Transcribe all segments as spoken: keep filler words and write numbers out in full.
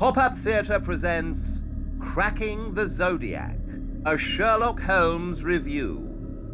Pop-Up Theatre presents Cracking the Zodiac, a Sherlock Holmes review.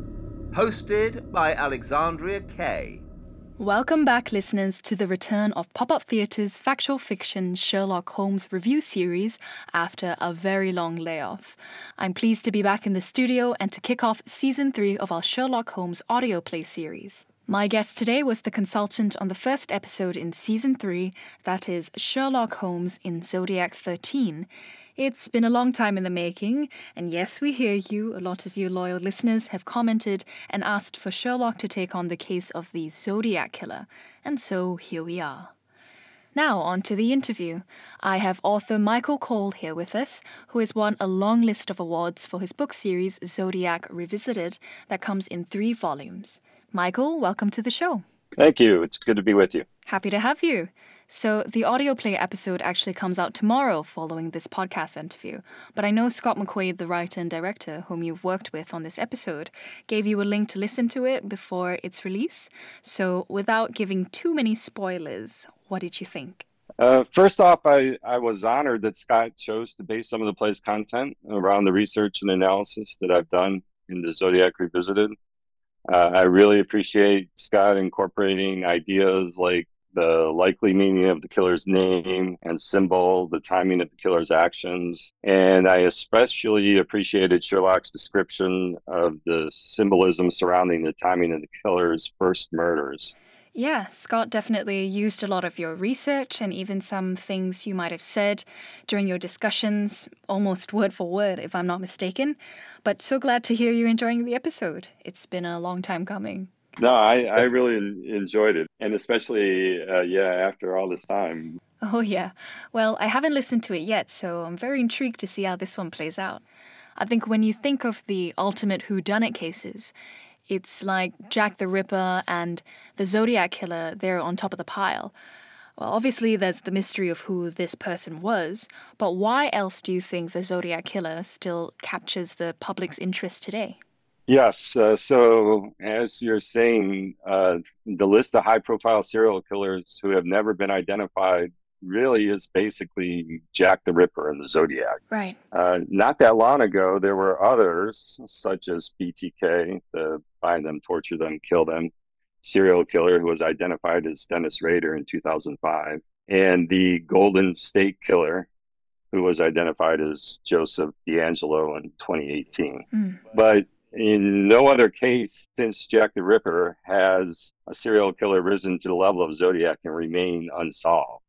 Hosted by Alexandria Kay. Welcome back, listeners, to the return of Pop-Up Theatre's factual fiction Sherlock Holmes review series after a very long layoff. I'm pleased to be back in the studio and to kick off season three of our Sherlock Holmes audio play series. My guest today was the consultant on the first episode in season three, that is Sherlock Holmes in Zodiac thirteen. It's been a long time in the making, and yes, we hear you. A lot of you loyal listeners have commented and asked for Sherlock to take on the case of the Zodiac Killer, and so here we are. Now, on to the interview. I have author Michael Cole here with us, who has won a long list of awards for his book series Zodiac Revisited that comes in three volumes. Michael, welcome to the show. Thank you. It's good to be with you. Happy to have you. So the audio play episode actually comes out tomorrow following this podcast interview. But I know Scott McQuaid, the writer and director whom you've worked with on this episode, gave you a link to listen to it before its release. So without giving too many spoilers, what did you think? Uh, first off, I, I was honored that Scott chose to base some of the play's content around the research and analysis that I've done in the Zodiac Revisited. Uh, I really appreciate Scott incorporating ideas like the likely meaning of the killer's name and symbol, the timing of the killer's actions. And I especially appreciated Sherlock's description of the symbolism surrounding the timing of the killer's first murders. Yeah, Scott definitely used a lot of your research and even some things you might have said during your discussions, almost word for word, if I'm not mistaken. But so glad to hear you're enjoying the episode. It's been a long time coming. No, I, I really enjoyed it. And especially, uh, yeah, after all this time. Oh, yeah. Well, I haven't listened to it yet, so I'm very intrigued to see how this one plays out. I think when you think of the ultimate whodunit cases, it's like Jack the Ripper and the Zodiac Killer, they're on top of the pile. Well, obviously there's the mystery of who this person was, but why else do you think the Zodiac Killer still captures the public's interest today? Yes, uh, so as you're saying, uh, the list of high-profile serial killers who have never been identified really is basically Jack the Ripper and the Zodiac. Right. Uh, not that long ago, there were others, such as B T K, the find them, torture them, kill them serial killer who was identified as Dennis Rader in two thousand five, and the Golden State Killer who was identified as Joseph D'Angelo in twenty eighteen. Mm. But in no other case since Jack the Ripper has a serial killer risen to the level of Zodiac and remain unsolved.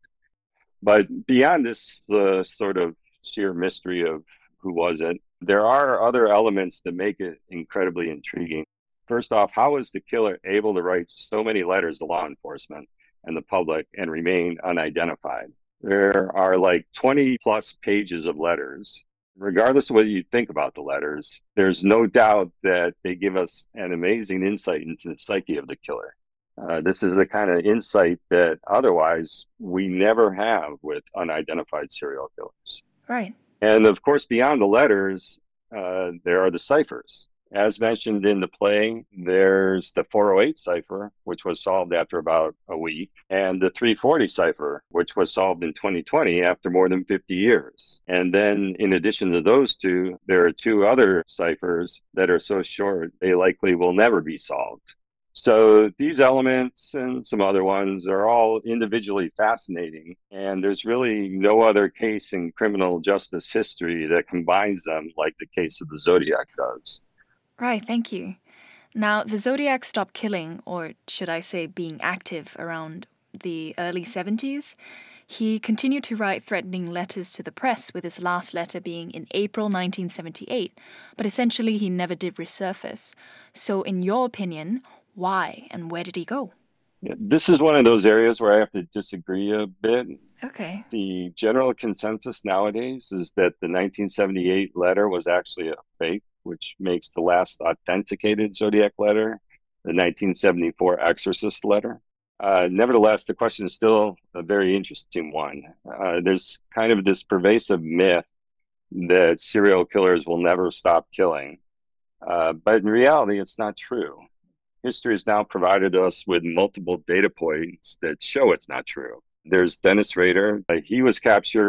But beyond this uh, sort of sheer mystery of who was it, there are other elements that make it incredibly intriguing. First off, how is the killer able to write so many letters to law enforcement and the public and remain unidentified? There are like twenty plus pages of letters. Regardless of what you think about the letters, there's no doubt that they give us an amazing insight into the psyche of the killer. Uh, this is the kind of insight that otherwise we never have with unidentified serial killers. Right. And of course, beyond the letters, uh, there are the ciphers. As mentioned in the play, there's the four oh eight cipher, which was solved after about a week, and the three forty cipher, which was solved in twenty twenty after more than fifty years. And then in addition to those two, there are two other ciphers that are so short, they likely will never be solved. So these elements and some other ones are all individually fascinating, and there's really no other case in criminal justice history that combines them like the case of the Zodiac does. Right, thank you. Now, the Zodiac stopped killing, or should I say being active, around the early seventies. He continued to write threatening letters to the press, with his last letter being in April nineteen seventy-eight, but essentially he never did resurface. So in your opinion, why and where did he go? This is one of those areas where I have to disagree a bit. Okay. The general consensus nowadays is that the nineteen seventy-eight letter was actually a fake, which makes the last authenticated Zodiac letter the nineteen seventy-four Exorcist letter. Uh, nevertheless, the question is still a very interesting one. Uh, there's kind of this pervasive myth that serial killers will never stop killing. Uh, but in reality, it's not true. History has now provided us with multiple data points that show it's not true. There's Dennis Rader. He was captured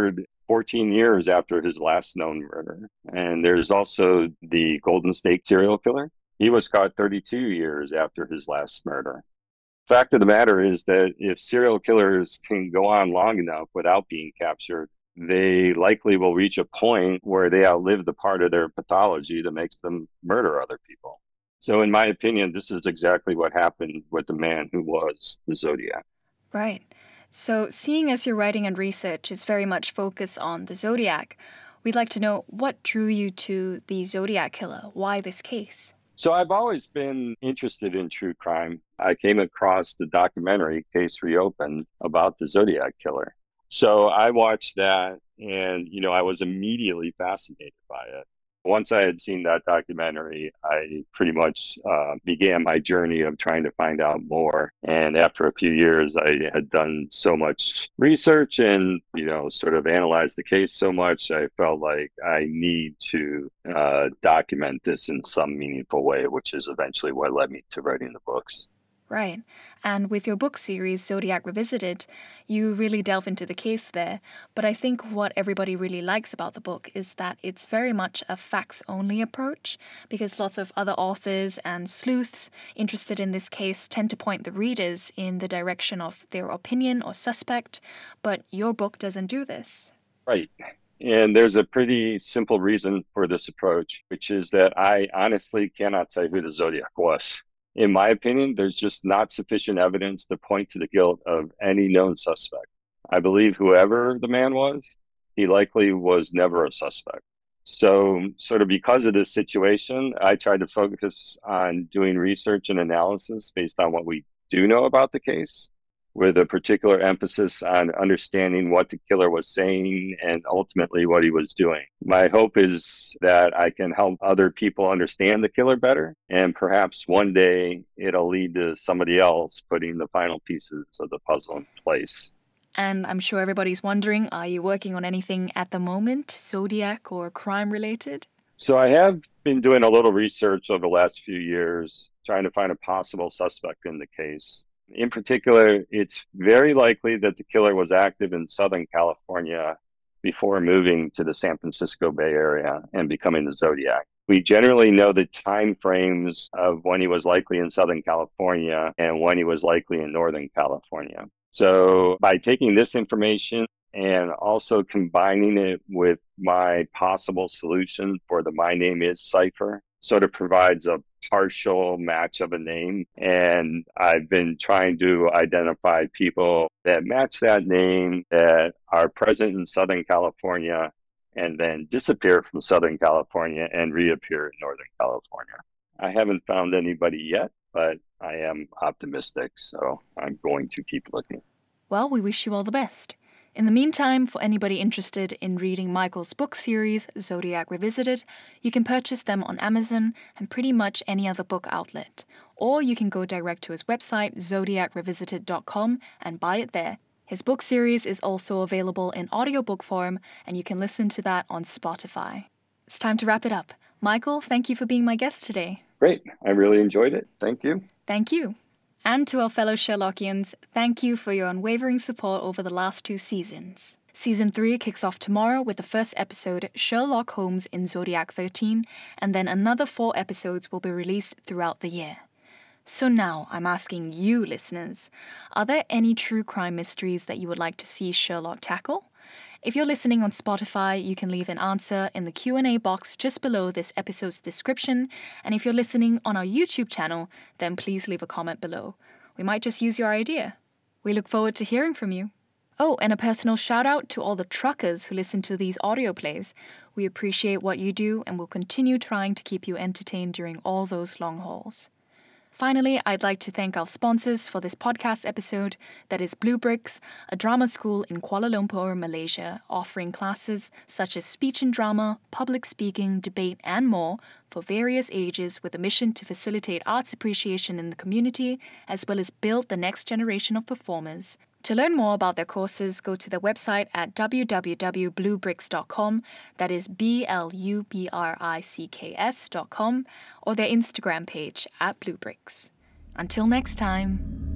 fourteen years after his last known murder. And there's also the Golden State serial killer. He was caught thirty-two years after his last murder. Fact of the matter is that if serial killers can go on long enough without being captured, they likely will reach a point where they outlive the part of their pathology that makes them murder other people. So in my opinion, this is exactly what happened with the man who was the Zodiac. Right. So seeing as your writing and research is very much focused on the Zodiac, we'd like to know what drew you to the Zodiac Killer? Why this case? So I've always been interested in true crime. I came across the documentary Case Reopened about the Zodiac Killer. So I watched that and, you know, I was immediately fascinated by it. Once I had seen that documentary, I pretty much uh, began my journey of trying to find out more. And after a few years, I had done so much research and, you know, sort of analyzed the case so much, I felt like I need to uh, document this in some meaningful way, which is eventually what led me to writing the books. Right. And with your book series, Zodiac Revisited, you really delve into the case there. But I think what everybody really likes about the book is that it's very much a facts-only approach, because lots of other authors and sleuths interested in this case tend to point the readers in the direction of their opinion or suspect, but your book doesn't do this. Right. And there's a pretty simple reason for this approach, which is that I honestly cannot say who the Zodiac was. In my opinion, there's just not sufficient evidence to point to the guilt of any known suspect. I believe whoever the man was, he likely was never a suspect. So, sort of because of this situation, I tried to focus on doing research and analysis based on what we do know about the case, with a particular emphasis on understanding what the killer was saying and ultimately what he was doing. My hope is that I can help other people understand the killer better, and perhaps one day it'll lead to somebody else putting the final pieces of the puzzle in place. And I'm sure everybody's wondering, are you working on anything at the moment, Zodiac or crime related? So I have been doing a little research over the last few years, trying to find a possible suspect in the case. In particular, it's very likely that the killer was active in Southern California before moving to the San Francisco Bay Area and becoming the Zodiac. We generally know the time frames of when he was likely in Southern California and when he was likely in Northern California. So by taking this information and also combining it with my possible solution for the My Name Is cipher, sort of provides a partial match of a name. And I've been trying to identify people that match that name that are present in Southern California and then disappear from Southern California and reappear in Northern California. I haven't found anybody yet, but I am optimistic, so I'm going to keep looking. Well, we wish you all the best. In the meantime, for anybody interested in reading Michael's book series, Zodiac Revisited, you can purchase them on Amazon and pretty much any other book outlet. Or you can go direct to his website, zodiac revisited dot com, and buy it there. His book series is also available in audiobook form, and you can listen to that on Spotify. It's time to wrap it up. Michael, thank you for being my guest today. Great. I really enjoyed it. Thank you. Thank you. And to our fellow Sherlockians, thank you for your unwavering support over the last two seasons. Season three kicks off tomorrow with the first episode, Sherlock Holmes in Zodiac thirteen, and then another four episodes will be released throughout the year. So now I'm asking you, listeners, are there any true crime mysteries that you would like to see Sherlock tackle? If you're listening on Spotify, you can leave an answer in the Q and A box just below this episode's description, and if you're listening on our YouTube channel, then please leave a comment below. We might just use your idea. We look forward to hearing from you. Oh, and a personal shout out to all the truckers who listen to these audio plays. We appreciate what you do and will continue trying to keep you entertained during all those long hauls. Finally, I'd like to thank our sponsors for this podcast episode, that is Blue Bricks, a drama school in Kuala Lumpur, Malaysia, offering classes such as speech and drama, public speaking, debate, and more for various ages, with a mission to facilitate arts appreciation in the community, as well as build the next generation of performers. To learn more about their courses, go to their website at w w w dot blue bricks dot com, that is B L U B R I C K S dot com, or their Instagram page at Blue Bricks. Until next time.